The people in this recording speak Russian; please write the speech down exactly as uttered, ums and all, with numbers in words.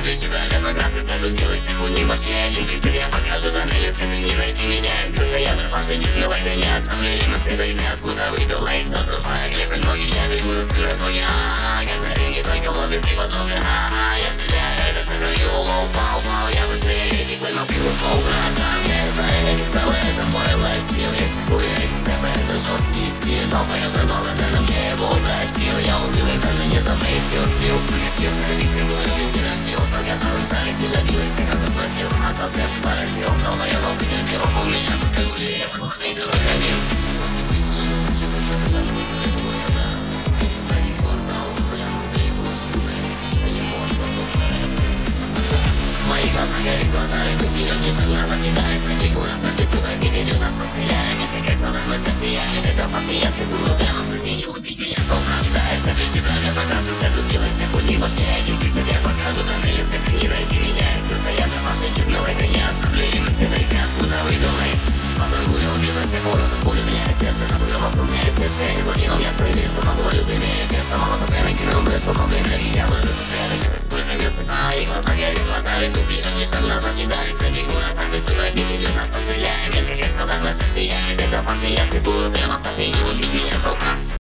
для тебя. Я покрасный стану делать секунды в Москве. Один без меня покажу данные, ты не найти меня. Постоянно последний смелой меня. Справляли на света из ниоткуда выбил лайк. Наступая, лепят ноги, я бегу за спиной ноги. А-а-а, как на ринге, только лобби, ты потом. А-а-а, я стреляю, это сохраню, лоу, пау, пау. Я быстрее этих клинов, пиво, слоу, братан. Я знаю, этих целый, это мой лайфстил. Есть хуя, этих рэпа, это жесткий стиль. Толпа, я задолго, даже мне его простил. Я убил их, даже не заместил стил. Стил, среди кривой, люди носил. Я сам сами тебя бил, ты как заплатил. А то ты поразил, но моя лобби не бил. У меня тут люди, я просто не ходил. Мои глаза горят, глаза идут вперед, не шагу назад, не дай, пробегу, я прочисту, как не видел, нас постреляем. Если как надо, мы посмеяем, это посмеяться, буду прямо в жизни, не убить меня, солнце кидается, для тебя я покажу, как тут делать, не хуй не башня, один пик, я покажу, данные, если ты не найти меня, постоянно последний смелый меня, оставляю, на света из ниоткуда выбил лайк. Подругу я убил, все города, пуля меня, сердце, напрыгал вокруг меня, сердце, я не покинул, я справедливо, могу любимее, место, молото, прямо кинул, без свободы, энергии, я выжу, состояние, сколько мест, а, и глаза горят, глаза идут вперед, не шагу назад, не дай, пробегу, я сам быстро, не видел, нас постреляем, если как надо, мы постреляем, это факт, я скрипую, прямо в кофейне, убить меня, солнце.